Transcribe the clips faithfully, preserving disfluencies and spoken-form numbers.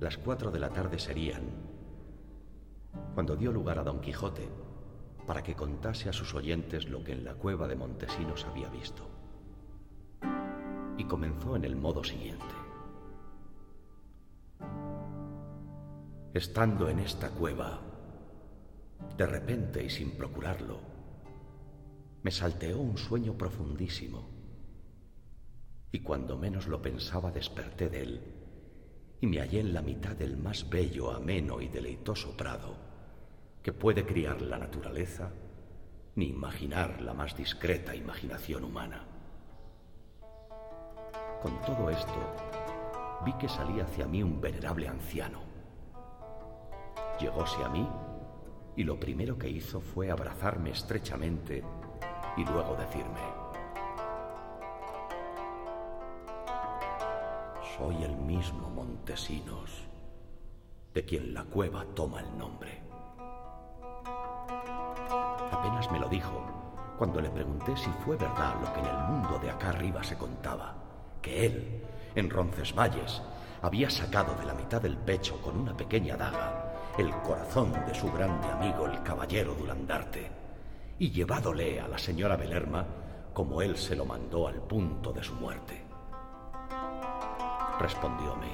Las cuatro de la tarde serían cuando dio lugar a Don Quijote para que contase a sus oyentes lo que en la cueva de Montesinos había visto. Y comenzó en el modo siguiente. Estando en esta cueva, de repente y sin procurarlo, me salteó un sueño profundísimo, y cuando menos lo pensaba desperté de él, y me hallé en la mitad del más bello, ameno y deleitoso prado que puede criar la naturaleza ni imaginar la más discreta imaginación humana. Con todo esto, vi que salía hacia mí un venerable anciano. Llegóse a mí y lo primero que hizo fue abrazarme estrechamente y luego decirme: soy el mismo Montesinos, de quien la cueva toma el nombre. Apenas me lo dijo cuando le pregunté si fue verdad lo que en el mundo de acá arriba se contaba, que él, en Roncesvalles, había sacado de la mitad del pecho con una pequeña daga el corazón de su grande amigo el caballero Durandarte, y llevádole a la señora Belerma como él se lo mandó al punto de su muerte. Respondióme: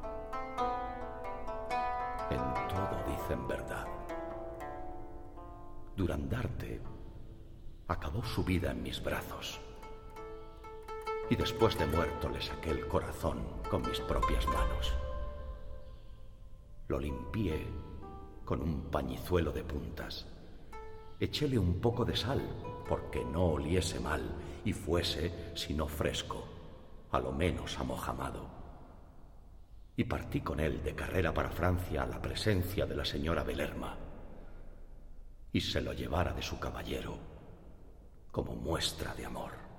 en todo dicen verdad. Durandarte acabó su vida en mis brazos, y después de muerto le saqué el corazón con mis propias manos. Lo limpié con un pañizuelo de puntas, echéle un poco de sal porque no oliese mal y fuese, si no fresco, a lo menos amojamado, y partí con él de carrera para Francia a la presencia de la señora Belerma, y se lo llevara de su caballero como muestra de amor.